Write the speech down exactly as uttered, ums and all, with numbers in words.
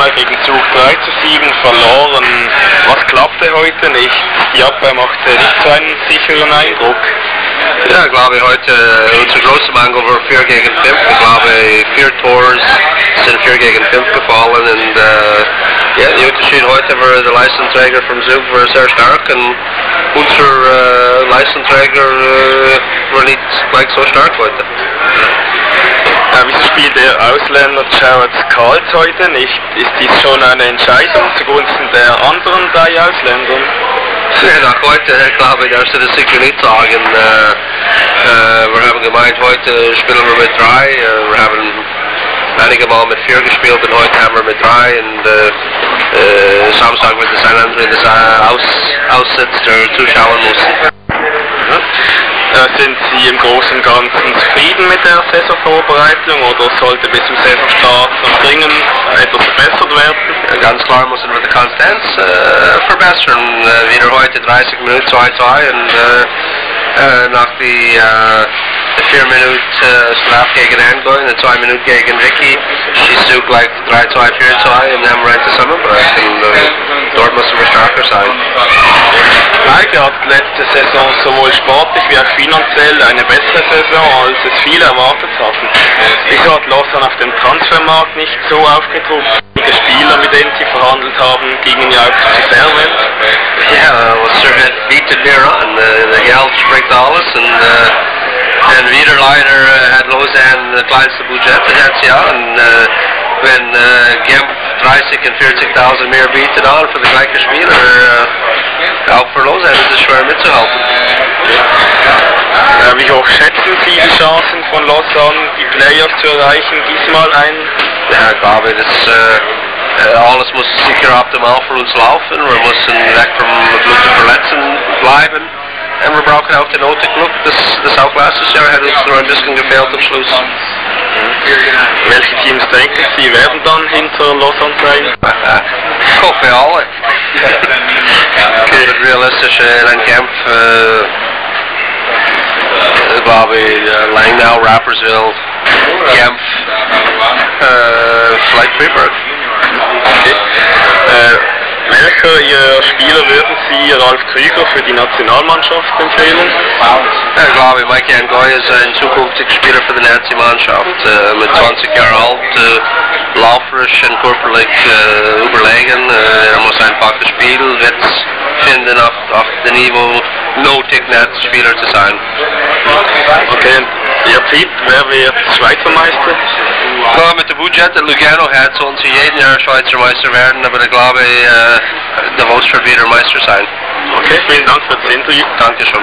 einmal gegen Zug drei zu sieben verloren. Was klappte heute nicht? Die Abwehr machte nicht so einen sicheren Eindruck. Ja, glaube ich, heute unser großer Mangel war vier gegen fünf. Ich glaube, vier Tors sind vier gegen fünf gefallen. Und uh, ja, der Unterschied heute war der Leistungsträger vom Zug war sehr stark. Und unser uh, Leistungsträger uh, war nicht gleich so stark heute. Ja, wieso spielt der Ausländer Jared Karls heute nicht? Ist dies schon eine Entscheidung zugunsten der anderen drei Ausländer? Ja, nach heute, glaube ich, darfst du das sicher nicht sagen. Äh, äh, wir haben gemeint, heute spielen wir mit drei. Äh, wir haben einige Mal mit vier gespielt und heute haben wir mit drei. Und äh, äh, Samstag wird es ein anderer, das aus, aussitzt, der zuschauen muss. Ja. Äh, sind Sie im Großen und Ganzen zufrieden mit der Saisonvorbereitung oder sollte bis zum Saisonstart noch dringend etwas verbessert werden? Ja, ganz klar müssen wir die Konstanz äh, verbessern. Äh, wieder heute dreißig Minuten zwei zwei und äh, äh, nach die äh, vier Minuten äh, Straf gegen Anglo und zwei Minuten gegen Ricky schießt du gleich drei zwei vier zwei und dann haben wir eine Zusammenarbeit und äh, dort müssen wir stärker sein. Heike hat letzte Saison sowohl sportlich wie auch finanziell eine bessere Saison, als es viele erwartet hatten. Wieso hat Lausanne auf dem Transfermarkt nicht so aufgetrumpft? Die Spieler, mit denen sie verhandelt haben, gingen ja auch zu Servet. Ja, was er bietet mir an. Der Geld spricht alles und, uh, und wieder leider uh, hat Lausanne das kleinste Budget dieses Jahr. Und, uh, wenn uh, Genf dreißig und vierzigtausend mehr bietet an für die gleichen Spieler, uh, auch für Lausanne ist es schwer mitzuhalten. Äh, wie hoch schätzen Sie die Chancen von Lausanne, die Playoffs zu erreichen, diesmal ein? Ja, ich glaube, das, äh, alles muss sicher optimal für uns laufen. Wir müssen weg vom Blut verletzen bleiben. Und wir brauchen auch den Notenklub. Das, das auch letztes Jahr hat uns nur ein bisschen gefehlt am Schluss. Mhm. Welche Teams denken Sie werden dann hinter Lausanne sein? Ich hoffe alle. Okay, realistisch, äh, ein Kampf, äh, ich glaube, äh, Langnau, Rapperswil, Genf, äh, vielleicht Freeburg. Okay. Äh, welcher Ihr Spieler würden Sie Ralf Krüger für die Nationalmannschaft empfehlen? Ja, ich glaube, Mike Ngoy ist ein zukünftiger Spieler für die Nationalmannschaft. Äh, mit zwanzig Jahren alt, äh, lauferisch und körperlich äh, überlegen. Äh, er muss einfach das Spiel jetzt finden auf, auf dem Niveau, nötig Spieler zu sein. Okay, Ihr Tipp, wer wird Schweizer Meister? Ja, mit dem Budget, der Lugano hat, sollen sie jeden Jahr Schweizer Meister werden, aber ich glaube, äh, der Wolfsburg wird wieder Meister sein. Okay, vielen Dank für das Interview. Dankeschön.